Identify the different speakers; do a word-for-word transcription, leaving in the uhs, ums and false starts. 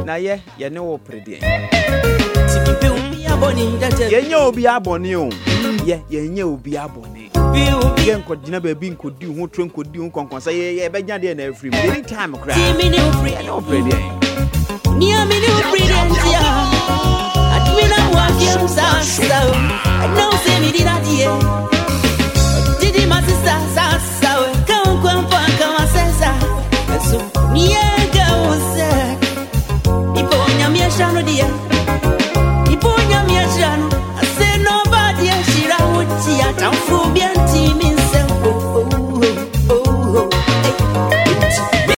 Speaker 1: na ye ye ne wo prede ye nya obi abone o ye ye nya obi abone ye nkogina ba bi nkodi ho tro nkodi ho konkonsa ye ye be nya de na afrim anytime cry no prede
Speaker 2: ni ami ni prede ntia admina wa fiam sa sa I know say me did adie didi my sister sa sa kan kan fa kan sensa so ni e ga won se ipo nya mi e sha no dia